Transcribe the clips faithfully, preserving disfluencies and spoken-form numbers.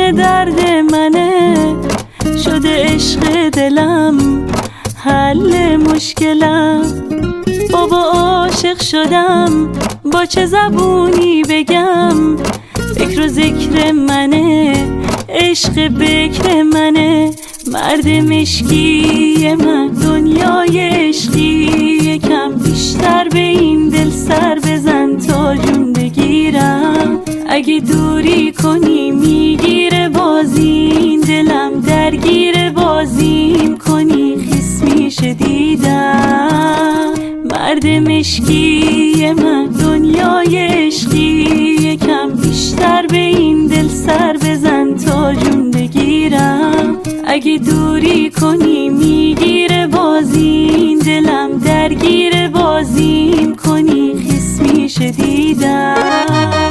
عاشق درد منه، شده عشق دلم حل مشکلم. بابا عاشق شدم، با چه زبونی بگم؟ فکر و ذکر منه، عشق بکر منه. مرد مشکی من دنیای عشقی، یکم بیشتر به این دل سر بزن تا جون بگیرم. اگه دوری کنی میگیره بازی این دلم، درگیر بازیم کنی خیس میشه دیدم. مرد مشکی من دنیای عشقی، یکم بیشتر به این دل سر بزن تا جون بگیرم. اگه دوری کنی میگیره بازی این دلم، درگیر بازیم کنی خیس میشه دیدم.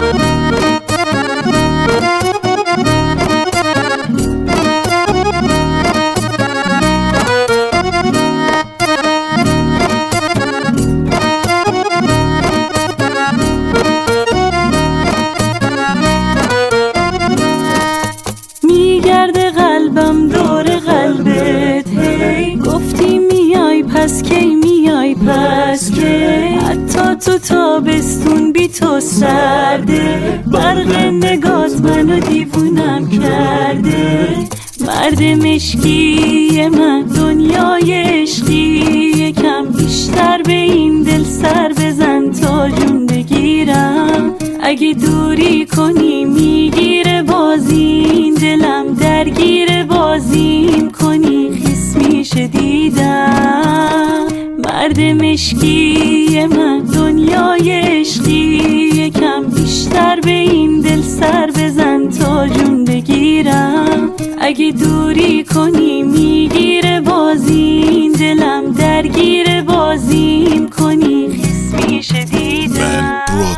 میگرده قلبم دور قلبت، هی گفتی میای پس کی میای پس کی؟ حتی تو تابستون بی تو سرده، برق نگات منو دیوونم کرده. مرد مشکی من دنیای عشقی، یکم بیشتر به این دل سر بزن تا جون بگیرم. اگه دوری کنی میگیره بازی این دلم، درگیر بازیم کنی خیس میشه دیدم. مرد مشکی من دنیای عشقی، یکم بیشتر به این دل سر بزن تا جون بگیرم. اگه دوری کنی میگیره بازی این دلم، درگیر بازیم کنی خیس میشه دیدم.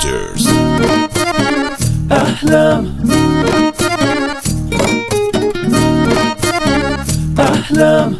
احلام احلام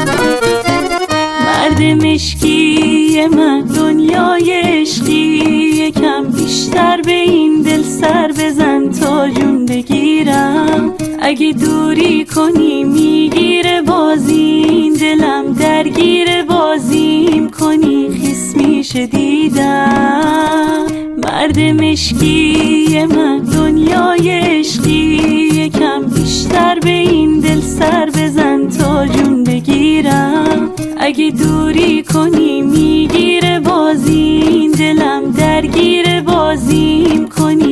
مرد مشکی من دنیای عشقی، یکم بیشتر به این دل سر بزن تا جون بگیرم. اگه دوری کنی میگیره بازی این دلم، درگیر بازیم کنی خیس میشه دیدم. مرد مشکی من دنیای عشقی، یکم بیشتر به این دل سر بزن تا جون بگیرم. اگه دوری کنی میگیره بازی این دلم، درگیر بازیم کنی